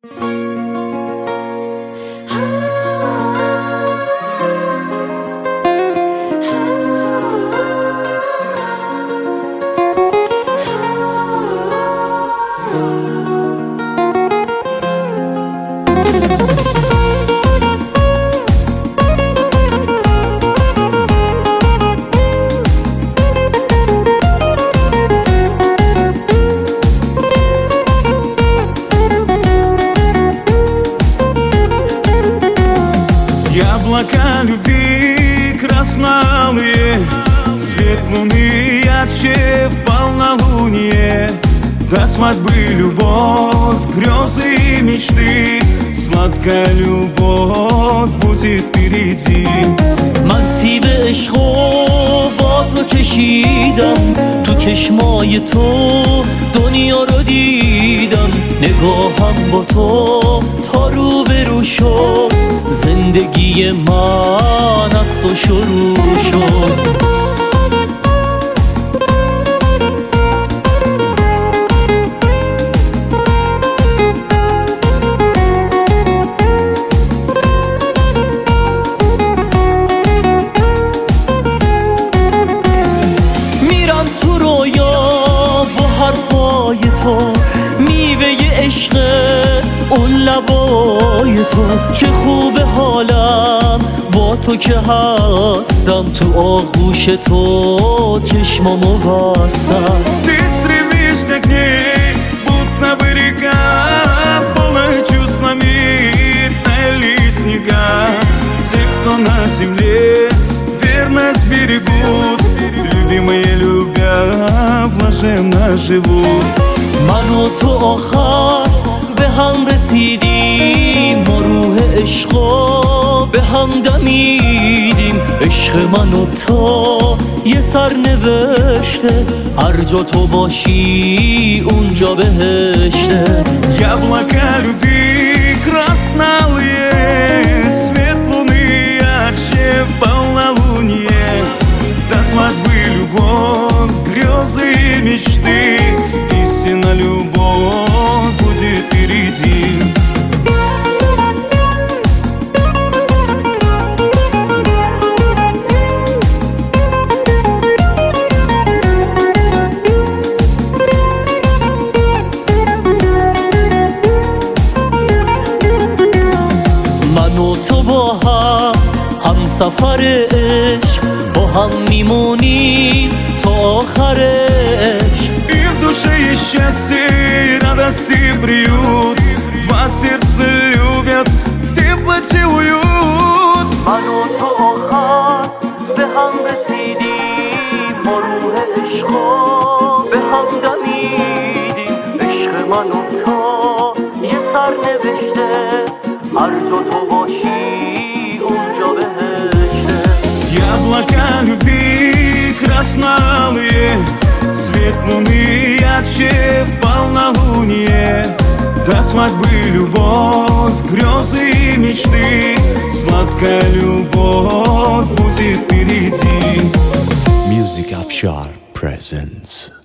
Облака любви красновые, свет луны ярче в полнолуние. До свадьбы любовь, грезы и мечты, сладкая любовь будет впереди. مسیب عشق و با تو چشیدم، تو چشمای تو دنیا رو دیدم. نگاهم با تو تا رو به رو شد، زندگی من از تو شروع شد. میوه عشق اون لبای تو، چه خوب حالم با تو که هستم. تو آغوش تو چشمامو بستم. Ты стремишься к ней, будто бы река, полная чувствами таяли снега. Те, кто на земле верность берегут, любимые любя, блаженно живут. من و تو آخر به هم رسیدیم، ما روح عشقا به هم دمیدیم. عشق من و تو یه سر نوشته، هر جا تو باشی اونجا بهشته. Яблока любви красновые, свет луны ярче в полнолуние. До свадьбы любовь, грезы и мечты, истинно любовь будет впереди. من و تو با هم سفر عشق، با هم میمونیم تا آخرش. И в душе есть счастье, и радость, и приют. Два сердца любят, теплоте уют. من و تو آخر به هم رسیدیم، ما روح عشقا به هم دمیدیم. عشق من و تو یه سر نوشته، هر جا تو باشی اونجا بهشته. Яблока любви красновые, свет луны ярче в полнолуние. До свадьбы любовь, грезы и мечты, сладкая любовь будет впереди. Music Afshar presents